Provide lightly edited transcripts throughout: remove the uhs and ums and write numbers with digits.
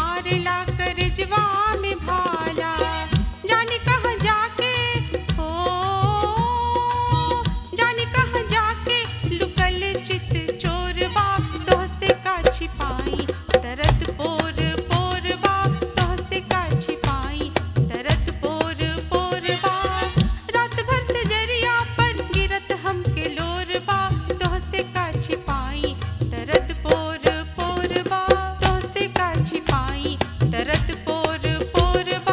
मारला करजवा में भाला। जाने कहाँ जाके हो, जाने कहाँ जाके लुकल चित चोरबा, तोहसे का छिपाई दर्द पोर पोरबा, तोहसे का छिपाई दर्द पोर पोरबा। रात भर से जरिया पर गिरत हमके लोरबा, तोहसे का छिपाई दर्द पोर पोरबा, तोहसे का छिपाई दर्द पोर पोरबा।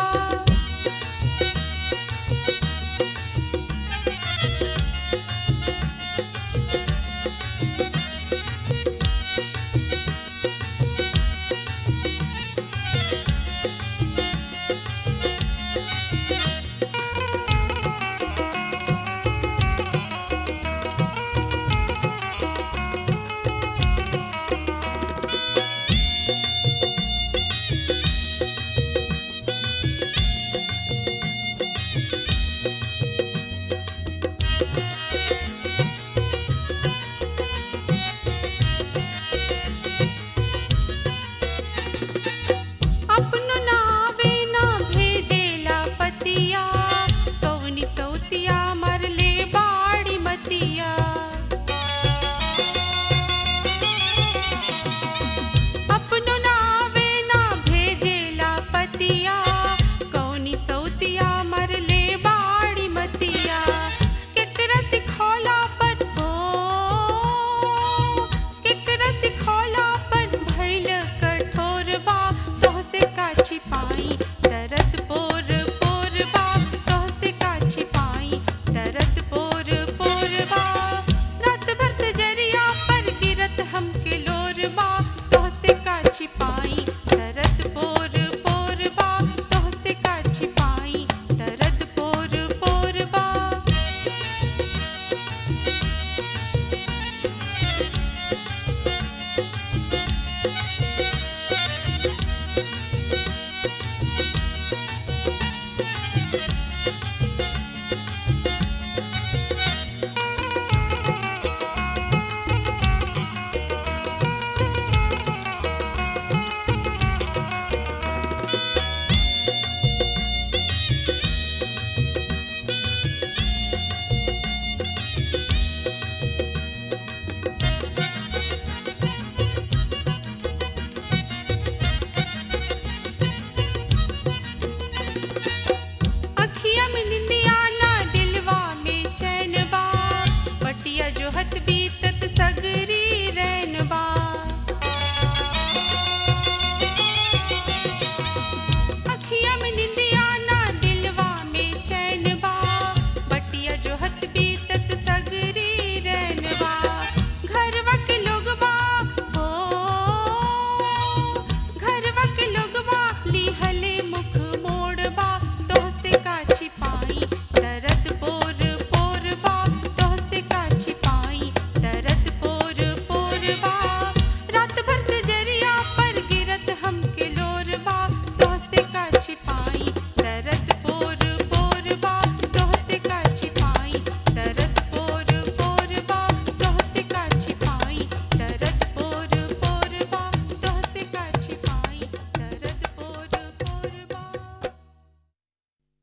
अपनो नावे ना भेजेला पतिया, कौनी सौतिया मरले बाड़ी मतिया। अपनो नावे ना भेजेला पतिया, कौनी सौतिया मरले बाड़ी मतिया। केकरा सिखौला पर हो, केकरा सिखौला पर भइल कठोरबा, तोहसे का छिपाई दर्द